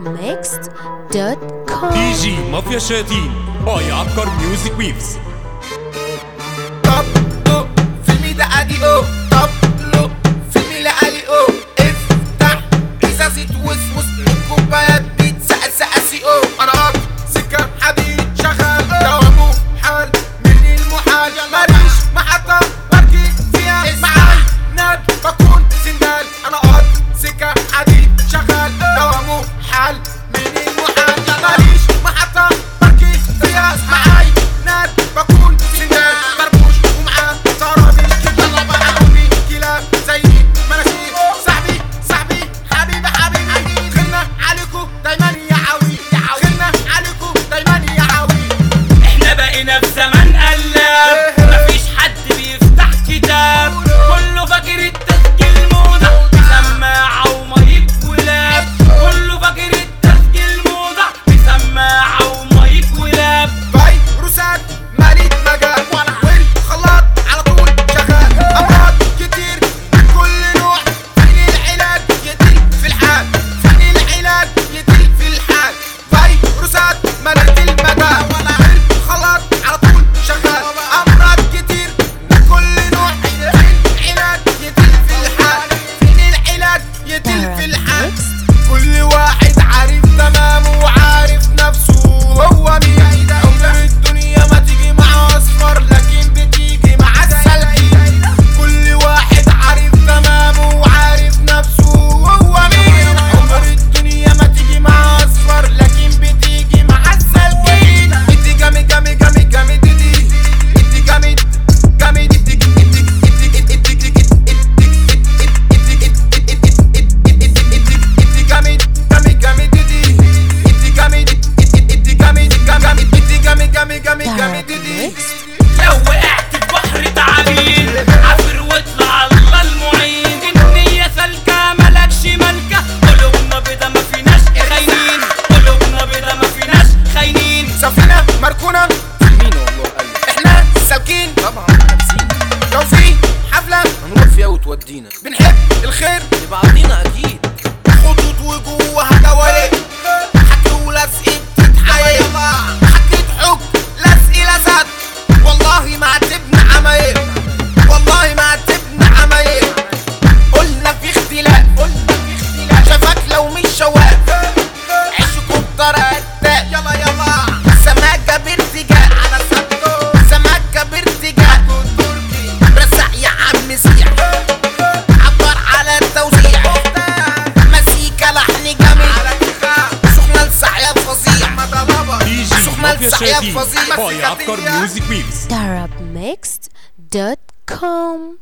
DarabMixed.com دي جي مافيا شياطين باي عبقر ميوزك ويفز. طب لو فيلمي ده ادي او طب لو فيلمي لا الي او افتح ازازة وسوس الكوبايات بتسقسق سي او انا قاطع سكة حديد شغال دوامه حال من المحال ماليش محطة بركي فيها معاي ناد بكون سندال انا قاطع سكة حديد شغال دوامه حال من المحال ماليش محطة بركي فيها معاي ناد بكون سندال كل واحد عارف تمامه وعارف نفسه هو مين. عمر الدنيا ما تيجي مع اصفر لكن بتيجي مع السلكين. كل واحد عارف تمامه وعارف نفسه هو مين. عمر الدنيا ما تيجي مع اصفر لكن بتيجي مع السلكين. انت جامد جامد جامد جامد دي انت جامد جامد لو وقعت في بحر تعابين عافر واطلع الله المعين. النية سالكة ملكش ملكة قلوبنا بيضا ما فيناش خاينين. قلوبنا بيضا ما فيناش خاينين. سفينة مركونة مين والله قال احنا سالكين طبعا لابسين لو في حفلة هنروح فيها وتودينا بنحب الخير لبعضينا اكيد. خطوط وجوهها دوالي حكي ولزق بتتحايل حكيت حب لزق لزق والله ما عتبنا عمايل والله ما عتبنا عمايل. قلنا في اختلاف شافك لو مش شواف عيشكوا بطريقة يلا يلا سماكة بارتجاء على صدقه سماكة بارتجاء رزع يا عم سيح عبر على التوزيع مزيكا لحن جميل سخنة لسعيا فظيع دي جي سخنة مافيا لسعيا شياطين فظيع باي عبقر ميوزك ويفز. DarabMixed.com